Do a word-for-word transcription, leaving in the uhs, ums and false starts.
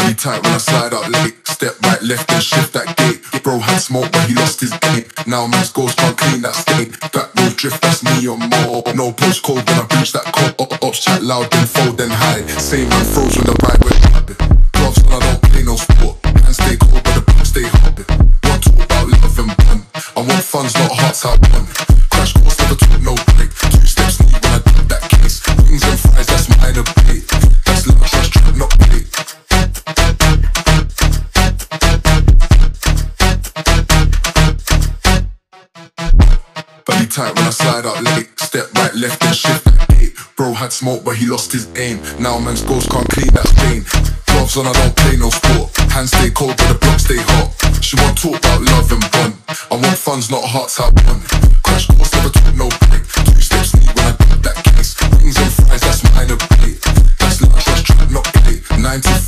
Belly tight when I slide out late. Step right, left and shift that gate. Bro had smoke but he lost his game. Now man's ghost can't clean that stain. Back road drift, that's me or more. No postcode when I breach that code. Ops chat loud, then fold, then hide. Same man froze when the ride went. Gloves on, I don't play no sport. Hands stay cold but the block stay hot. One talk about love and bun. I want funds, not hearts, I won. Crash course, never took no break. Two steps neat when I did that case. Wings and fries, that's minor pay. That's lunch, that's trap, not play. Belly tight when I slide out late. Step right, left and shift that gate. Bro had smoke but he lost his aim. Now man's ghost can't clean that stain. Gloves on, I don't play no sport. Hands stay cold but the block stay hot. She want talk about love and bun. I want funds, not hearts, I won. Crash course, never took no break. Two steps